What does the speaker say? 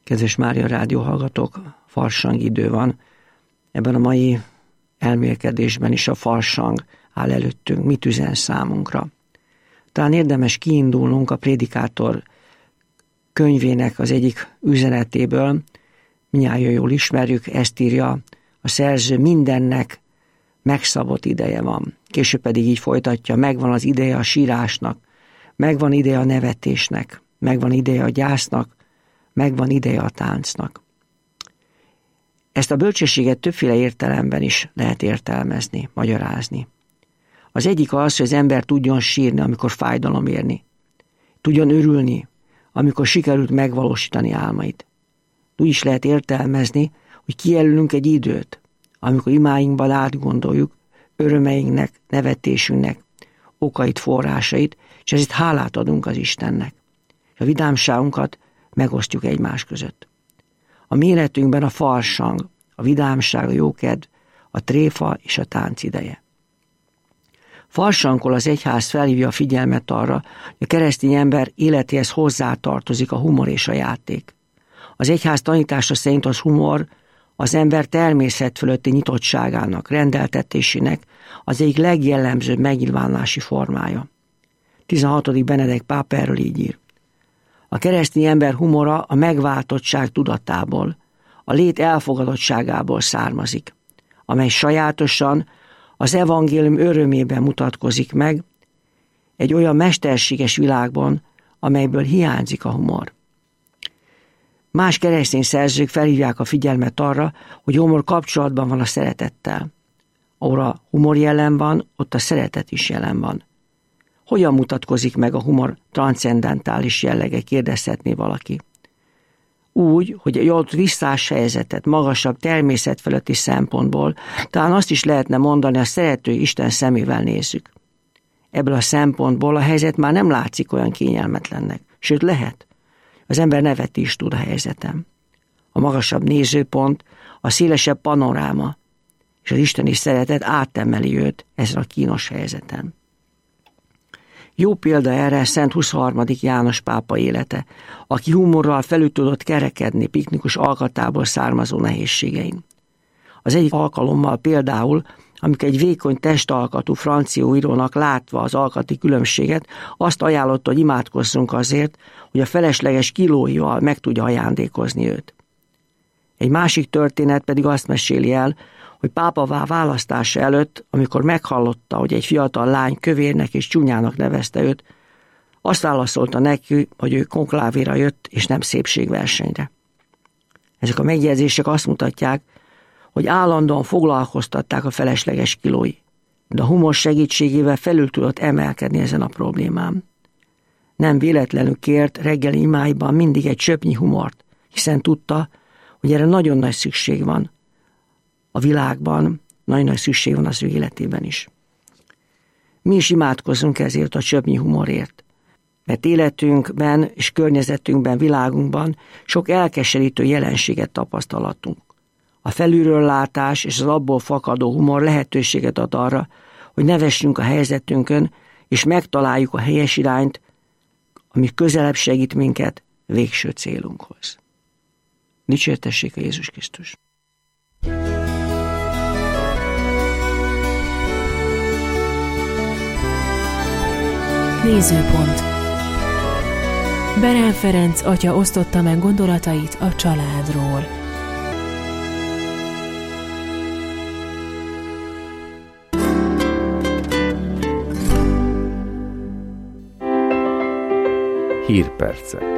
Kedves Mária Rádió hallgatók, farsang idő van. Ebben a mai elmélkedésben is a farsang áll előttünk. Mit üzen számunkra? Talán érdemes kiindulnunk a Prédikátor könyvének az egyik üzenetéből. Mindnyájan jól ismerjük, ezt írja a szerző: mindennek megszabott ideje van. Később pedig így folytatja: megvan az ideje a sírásnak, megvan ideje a nevetésnek, megvan ideje a gyásznak, megvan ideje a táncnak. Ezt a bölcsességet többféle értelemben is lehet értelmezni, magyarázni. Az egyik az, hogy az ember tudjon sírni, amikor fájdalom érni. Tudjon örülni, amikor sikerült megvalósítani álmait. Úgy is lehet értelmezni, hogy kijelölünk egy időt, amikor imáinkban átgondoljuk örömeinknek, nevetésünknek okait, forrásait, és ezért hálát adunk az Istennek. És a vidámságunkat megosztjuk egymás között. A mi életünkben a farsang, a vidámság, a jókedv, a tréfa és a tánc ideje. Farsangkor az egyház felhívja a figyelmet arra, hogy a keresztény ember életéhez hozzátartozik a humor és a játék. Az egyház tanítása szerint az humor az ember természet fölötti nyitottságának, rendeltetésének az egyik legjellemzőbb megnyilvánulási formája. 16. Benedek pápa erről így ír: a keresztény ember humora a megváltottság tudatából, a lét elfogadottságából származik, amely sajátosan az evangélium örömében mutatkozik meg egy olyan mesterséges világban, amelyből hiányzik a humor. Más keresztény szerzők felhívják a figyelmet arra, hogy a humor kapcsolatban van a szeretettel. Ahol a humor jelen van, ott a szeretet is jelen van. Hogyan mutatkozik meg a humor transzcendentális jellege, kérdezhetné valaki. Úgy, hogy egy adott visszás helyzetet magasabb természet fölötti szempontból, talán azt is lehetne mondani, a szerető Isten szemével nézzük. Ebből a szempontból a helyzet már nem látszik olyan kényelmetlennek, sőt lehet. Az ember nevetni is tud a helyzetem. A magasabb nézőpont, a szélesebb panoráma, és az isteni szeretet átemeli őt ezen a kínos helyzeten. Jó példa erre Szent 23. János pápa élete, aki humorral felül tudott kerekedni piknikus alkatából származó nehézségein. Az egyik alkalommal például, amikor egy vékony testalkatú francia írónak látva az alkati különbséget, azt ajánlotta, hogy imádkozzunk azért, hogy a felesleges kilóival meg tudja ajándékozni őt. Egy másik történet pedig azt meséli el, hogy pápavá választása előtt, amikor meghallotta, hogy egy fiatal lány kövérnek és csúnyának nevezte őt, azt válaszolta neki, hogy ő konklávéra jött, és nem szépségversenyre. Ezek a megjegyzések azt mutatják, hogy állandóan foglalkoztatták a felesleges kilói, de a humor segítségével felül tudott emelkedni ezen a problémán. Nem véletlenül kért reggeli imáiban mindig egy csöpnyi humort, hiszen tudta, hogy erre nagyon nagy szükség van a világban, nagyon nagy szükség van az ő életében is. Mi is imádkozzunk ezért a csöpnyi humorért, mert életünkben és környezetünkben, világunkban sok elkeserítő jelenséget tapasztalatunk. A felülről látás és az abból fakadó humor lehetőséget ad arra, hogy nevessünk a helyzetünkön, és megtaláljuk a helyes irányt, ami közelebb segít minket végső célunkhoz. Dicsértessék a Jézus Krisztus! Nézőpont. Berel Ferenc atya osztotta meg gondolatait a családról. Hírpercek.